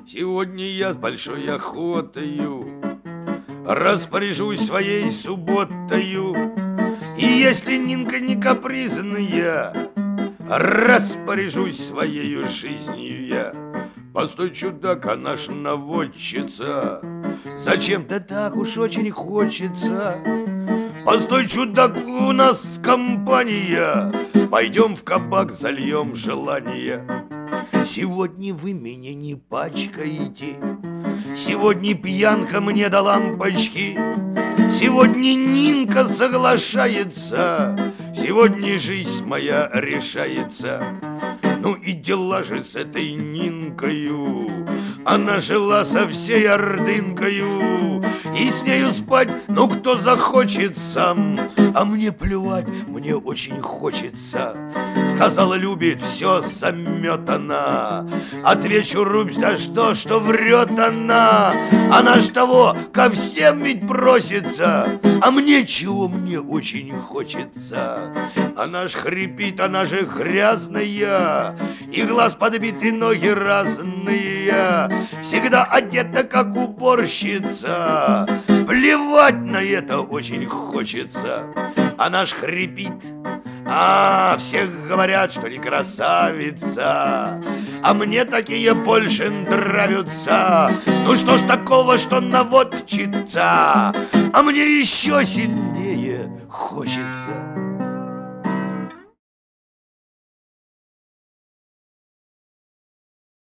Сегодня я с большой охотою распоряжусь своей субботою. И если Нинка не капризная, распоряжусь своею жизнью я. Постой, чудак, она ж наводчица, зачем-то так уж очень хочется. Постой, чудак, у нас компания, пойдем в кабак, зальем желание. Сегодня вы меня не пачкаете, сегодня пьянка мне до лампочки, сегодня Нинка соглашается, сегодня жизнь моя решается. Ну и дела же с этой Нинкою, она жила со всей ордынкою, и с нею спать, ну кто захочет сам. А мне плевать, мне очень хочется. Сказала, любит, все заметана. Отвечу, рубь за что врет она. Она ж того, ко всем ведь просится, а мне чего, мне очень хочется. Она ж хрипит, она же грязная, и глаз подбит, и ноги разные, всегда одета, как уборщица. Плевать на это очень хочется. Она ж хрипит, а всех говорят, что не красавица, а мне такие больше нравятся. Ну что ж такого, что наводчица, а мне еще сильнее хочется.